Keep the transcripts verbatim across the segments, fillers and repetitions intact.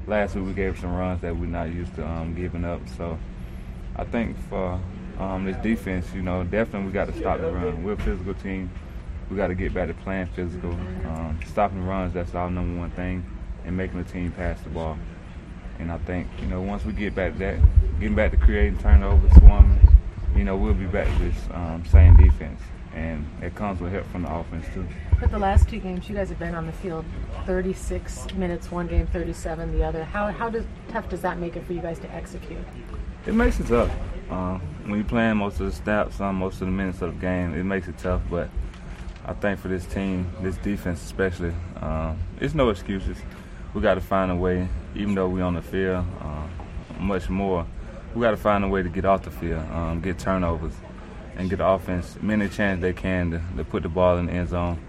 last week we gave some runs that we're not used to um, giving up. So I think for um, this defense, you know, definitely we got to stop the run. We're a physical team. We got to get back to playing physical. Um, stopping runs, that's our number one thing, and making the team pass the ball. And I think, you know, once we get back to that, getting back to creating turnovers, swarming, you know, we'll be back to this um, same defense. And it comes with help from the offense, too. But the last two games, you guys have been on the field thirty-six minutes, one game, thirty-seven the other. How how does, tough does that make it for you guys to execute? It makes it tough. Uh, when you're playing most of the snaps, um, most of the minutes of the game, it makes it tough. But I think for this team, this defense especially, uh, it's no excuses. We got to find a way, even though we're on the field uh, much more, we got to find a way to get off the field, um, get turnovers, and get the offense many chances they can to, to put the ball in the end zone.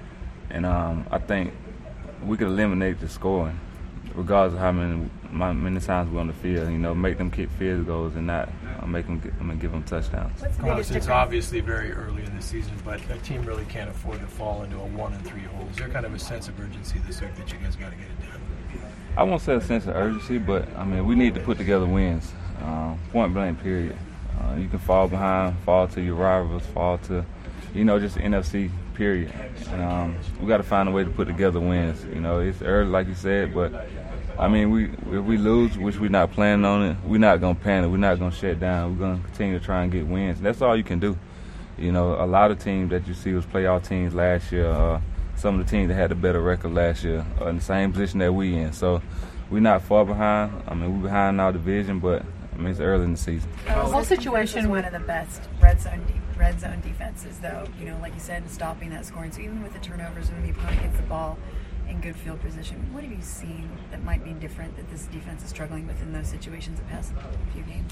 And um, I think we could eliminate the scoring, regardless of how many my, many times we're on the field. You know, make them kick field goals and not uh, make them, I mean, give them touchdowns. Carlos, it's obviously very early in the season, but a team really can't afford to fall into a one and three hole. Is there kind of a sense of urgency this week that you guys got to get it done? I won't say a sense of urgency, but I mean we need to put together wins, uh, point blank. Period. Uh, you can fall behind, fall to your rivals, fall to, you know, just N F C. Period. And, um, we got to find a way to put together wins. You know, it's early, like you said, but I mean, we if we lose, which we're not planning on it, we're not gonna panic. We're not gonna shut down. We're gonna continue to try and get wins. And that's all you can do. You know, a lot of teams that you see was playoff teams last year. Uh, some of the teams that had a better record last year are in the same position that we in. So we're not far behind. I mean, we're behind our division, but I mean, it's early in the season. The whole situation was one of the best red zone de- red zone defenses, though. You know, like you said, stopping that scoring. So even with the turnovers, when the opponent gets the ball in good field position, what have you seen that might be different that this defense is struggling with in those situations the past few games?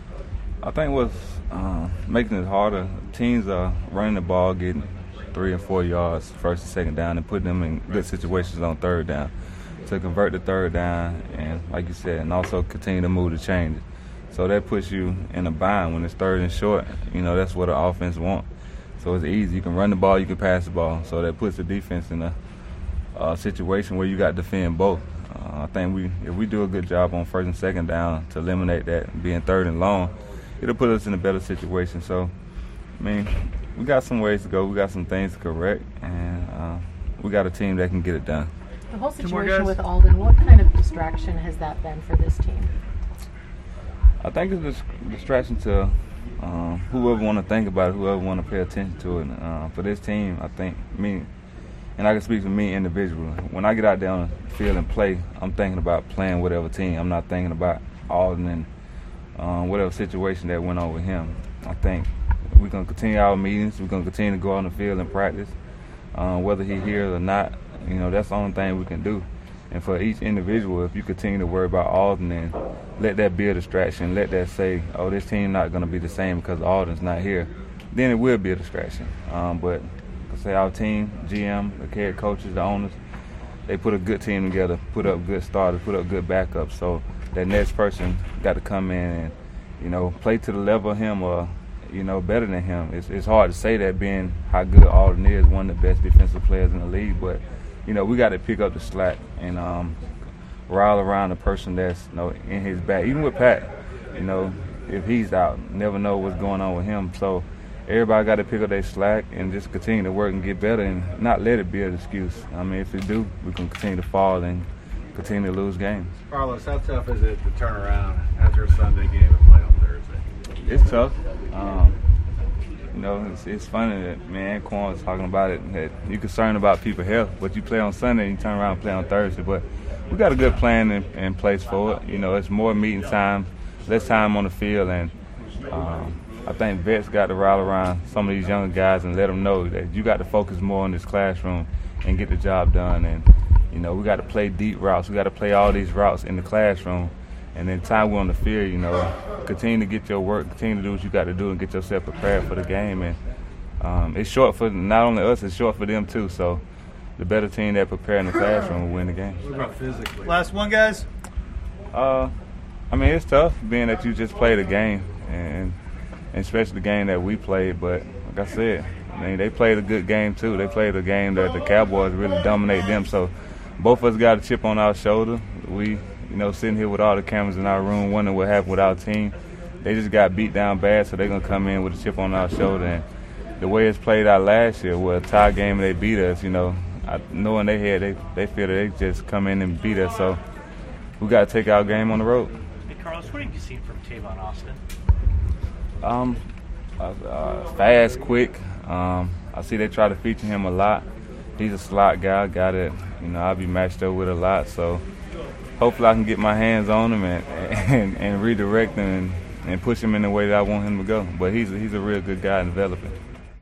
I think what's uh, making it harder, teams are running the ball, getting three and four yards first and second down, and putting them in good situations on third down to convert the third down, and like you said, and also continue to move the changes. So that puts you in a bind when it's third and short. You know, that's what the offense wants. So it's easy. You can run the ball, you can pass the ball. So that puts the defense in a uh, situation where you got to defend both. Uh, I think we, if we do a good job on first and second down to eliminate that being third and long, it'll put us in a better situation. So, I mean, we got some ways to go. We got some things to correct, and uh, we got a team that can get it done. The whole situation with Alden, what kind of distraction has that been for this team? I think it's a distraction to um, whoever want to think about it, whoever want to pay attention to it. Uh, for this team, I think me, and I can speak for me individually. When I get out there on the field and play, I'm thinking about playing whatever team. I'm not thinking about Alden and um, whatever situation that went on with him. I think we're going to continue our meetings. We're going to continue to go on the field and practice. Uh, whether he hears or not, you know, that's the only thing we can do. And for each individual, if you continue to worry about Alden and let that be a distraction, let that say, oh, this team not going to be the same because Alden's not here, then it will be a distraction. Um, but say our team, G M, the head coaches, the owners, they put a good team together, put up good starters, put up good backups. So that next person got to come in and, you know, play to the level of him or, you know, better than him. It's, it's hard to say that being how good Alden is, one of the best defensive players in the league, but you know, we got to pick up the slack and um, rile around the person that's, you know, in his back. Even with Pat, you know, if he's out, never know what's going on with him. So everybody got to pick up their slack and just continue to work and get better and not let it be an excuse. I mean, if we do, we can continue to fall and continue to lose games. Carlos, how tough is it to turn around after a Sunday game and play on Thursday? It's tough. Um, You know, it's, it's funny that, man, Quan was talking about it, that you're concerned about people's health, but you play on Sunday and you turn around and play on Thursday. But we got a good plan in, in place for it. You know, it's more meeting time, less time on the field, and um, I think vets got to rally around some of these younger guys and let them know that you got to focus more on this classroom and get the job done. And, you know, we got to play deep routes. We got to play all these routes in the classroom. And then time we're on the field, you know, continue to get your work, continue to do what you got to do and get yourself prepared for the game. And um, it's short for not only us, it's short for them too. So the better team that prepare in the classroom will win the game. What about physically? Last one, guys. Uh, I mean, it's tough being that you just played a game, and, and especially the game that we played. But like I said, I mean, they played a good game too. They played a game that the Cowboys really dominated them. So both of us got a chip on our shoulder. We you know, sitting here with all the cameras in our room, wondering what happened with our team. They just got beat down bad, so they're gonna come in with a chip on our shoulder. And the way it's played out last year, where a tie game and they beat us, you know, I, knowing they had, they they feel that they just come in and beat us. So we got to take our game on the road. Hey, Carlos, what have you seen from Tavon Austin? Um, uh, uh, fast, quick. Um, I see they try to feature him a lot. He's a slot guy, a guy that, you know, I'll be matched up with a lot. So hopefully I can get my hands on him and and, and redirect him and, and push him in the way that I want him to go. But he's a, he's a real good guy in developing.